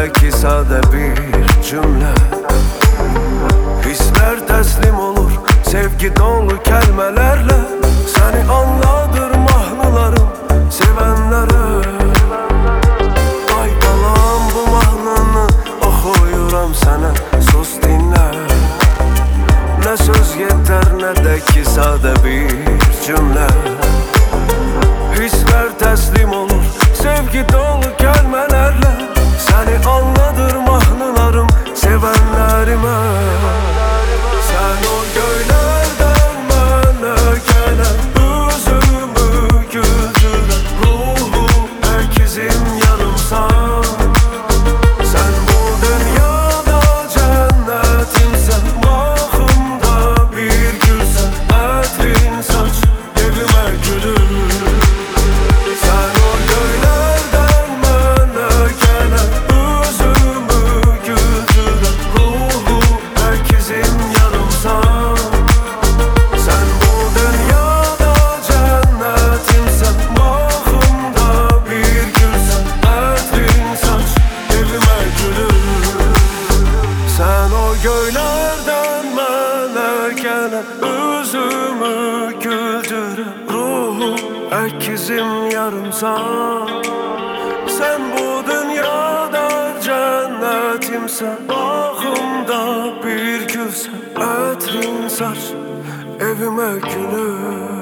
neredeki sade bir cümle. Hisler teslim olur sevgi dolu kelimelerle. Seni anladır mahnılarım sevenlere. Ay balam, bu mahnını oxuyuram sana, sus dinle. Ne söz yeter ne de ki sade bir cümle. Hisler teslim olur sevgi dolu kelimelerle. Seni anladır mahnılarım sevenlerime. Sen o göylerden bana gelen, yüzümü güldüren, ruhu ekizim yarımsan. Sen bu dünyada cennetimsen, bağımda bir gülsen, etrin saç evime gülür. Sen o göylerden bana gelen, yüzümü güldüren, ruhu ekizim yarımsan. Sen bu dünyada cennetimsen, bağımda bir gülsen, etrin saç evime gülür. Sen o göylerden bana gelen, yüzümü güldüren, ruhu ekizim yarımsan. Sen bu dünyada cennetimsen, bağımda bir gülsen, etrin saç evime gülür.